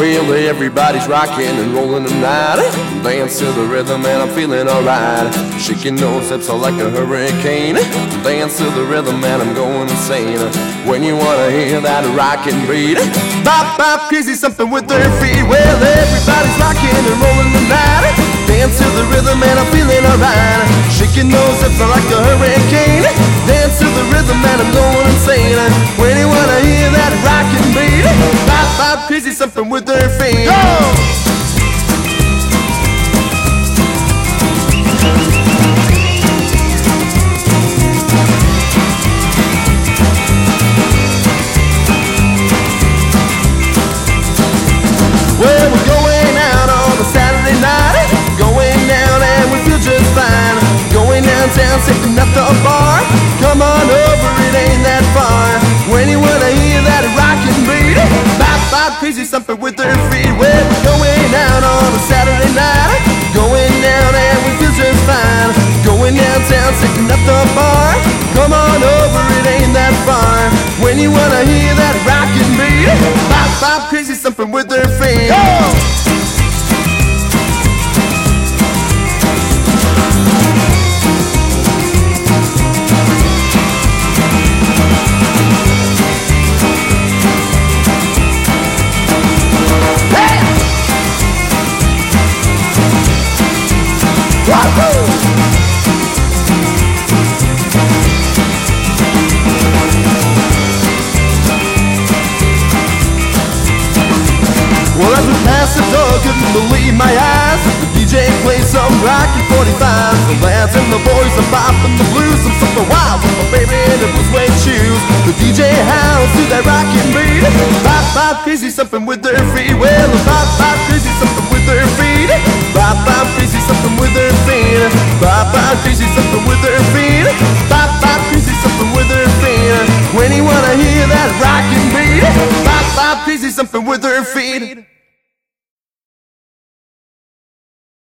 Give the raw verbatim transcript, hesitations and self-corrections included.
Well, everybody's rocking and rolling tonight. Dance to the rhythm and I'm feeling alright. Shaking those hips like a hurricane. Dance to the rhythm and I'm going insane. When you wanna hear that rockin' beat, bop, bop, crazy something with their feet. Well, everybody's rocking and rolling tonight. Dance to the rhythm and I'm feeling alright. Shaking those hips like a hurricane. Dance to the rhythm and I'm going insane. When you wanna hear that rockin' beat, bop, bop, crazy something with their feet. Go! Well, we're going out on a Saturday night. Going down and we feel just fine. Going downtown, sitting at the bar. Come on over, it ain't that far. When you wanna hear that rockin' beat, bop, bop, crazy something with their feet. Well, we're going out on a Saturday night. Going down and we feel just fine. Going downtown, sitting at the bar. Come on over, it ain't that far. When you wanna hear that rockin' beat, bop, bop, crazy something with their feet. Go! Well, as we passed the door, couldn't believe my eyes. The D J played some Rocky forty-five. The lads and the boys are bopping the blues. I'm something wild with my baby in the blue suede shoes. The D J howls to that rockin' beat. Bop, bop, crazy something with their feet. Well, bop, bop, crazy something with their feet. Bop, bop, crazy something with their feet. Bop, bop, crazy something with their feet. Bop, bop, crazy something with their feet. When you wanna hear that rockin' beat, bop, bop, crazy something with their feet.